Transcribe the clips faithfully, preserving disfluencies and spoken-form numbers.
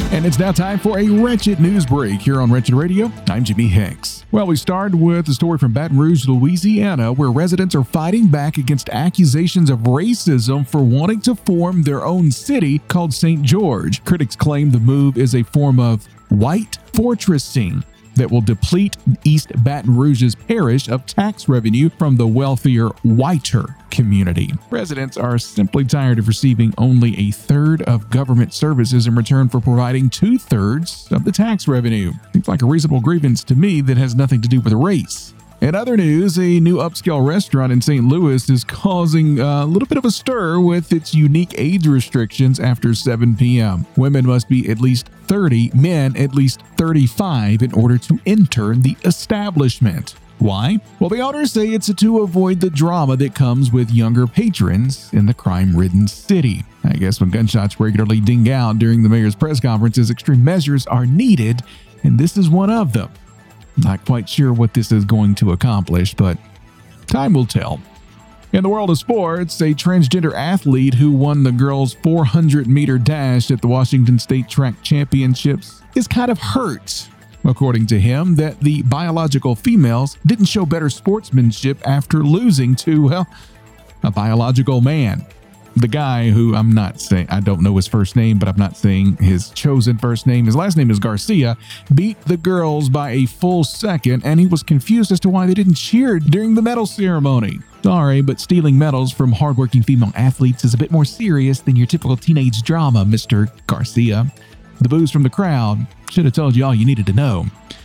And it's now time for a Wretched News Break here on Wretched Radio. I'm Jimmy Hicks. Well, we start with a story from Baton Rouge, Louisiana, where residents are fighting back against accusations of racism for wanting to form their own city called Saint George. Critics claim the move is a form of white fortressing that will deplete East Baton Rouge's parish of tax revenue from the wealthier, whiter community. Residents are simply tired of receiving only a third of government services in return for providing two-thirds of the tax revenue. Seems like a reasonable grievance to me that has nothing to do with race. In other news, a new upscale restaurant in Saint Louis is causing a little bit of a stir with its unique age restrictions after seven p.m. Women must be at least thirty, men at least thirty-five in order to enter the establishment. Why? Well, the owners say it's to avoid the drama that comes with younger patrons in the crime-ridden city. I guess when gunshots regularly ding out during the mayor's press conferences, extreme measures are needed, and this is one of them. Not quite sure what this is going to accomplish, but time will tell. In the world of sports, a transgender athlete who won the girls' four hundred meter dash at the Washington State Track Championships is kind of hurt, according to him, that the biological females didn't show better sportsmanship after losing to, well, a biological man. The guy who I'm not saying, I don't know his first name, but I'm not saying his chosen first name. His last name is Garcia, beat the girls by a full second, and he was confused as to why they didn't cheer during the medal ceremony. Sorry, but stealing medals from hardworking female athletes is a bit more serious than your typical teenage drama, Mister Garcia. The boos from the crowd should have told you all you needed to know.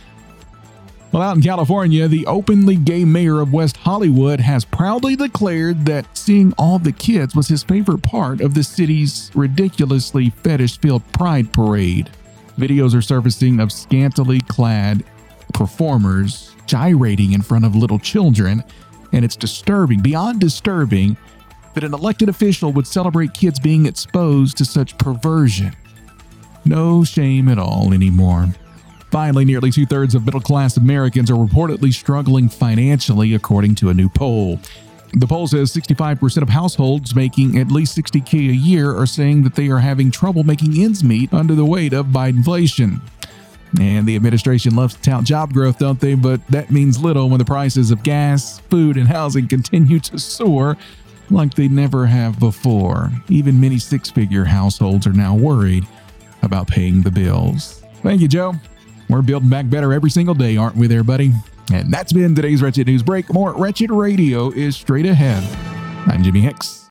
Well, out in California, the openly gay mayor of West Hollywood has proudly declared that seeing all the kids was his favorite part of the city's ridiculously fetish-filled Pride Parade. Videos are surfacing of scantily clad performers gyrating in front of little children, and it's disturbing, beyond disturbing, that an elected official would celebrate kids being exposed to such perversion. No shame at all anymore. Finally, nearly two-thirds of middle-class Americans are reportedly struggling financially, according to a new poll. The poll says sixty-five percent of households making at least sixty thousand dollars a year are saying that they are having trouble making ends meet under the weight of Bidenflation. And the administration loves to tout job growth, don't they? But that means little when the prices of gas, food, and housing continue to soar like they never have before. Even many six-figure households are now worried about paying the bills. Thank you, Joe. We're building back better every single day, aren't we there, buddy? And that's been today's Wretched News Break. More Wretched Radio is straight ahead. I'm Jimmy Hicks.